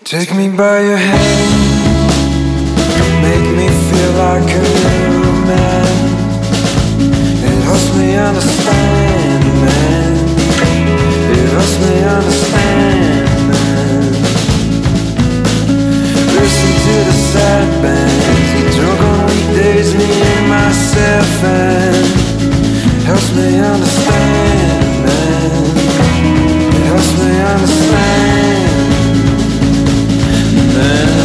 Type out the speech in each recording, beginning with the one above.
Take me by your hand, make me feel like a new man. It helps me understand, man. It helps me understand, man. Listen to the sad bands, get drunk on weekdays, me and myself, and helps me understand, man. It helps me understand, man.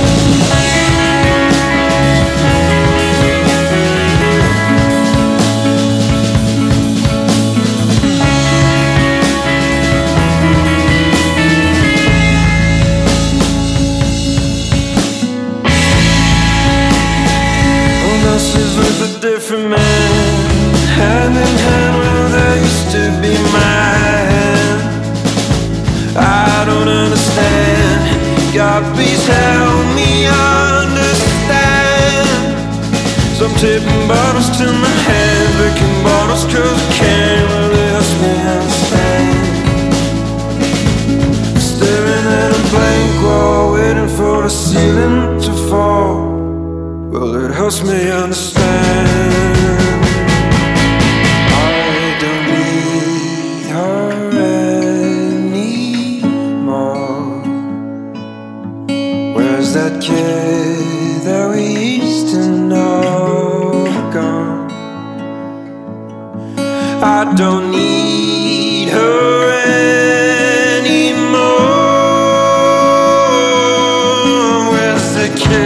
With a different man, hand in hand where there used to be mine. I don't understand, God please help me understand. So I'm tipping bottles to my hand, breaking bottles cause I can. Well, it helps me understand. Staring at a blank wall, waiting for the ceiling to fall. Well, it helps me understand. I don't need her anymore. Where's that kid that we used to know gone? I don't need her anymore. Where's the kid?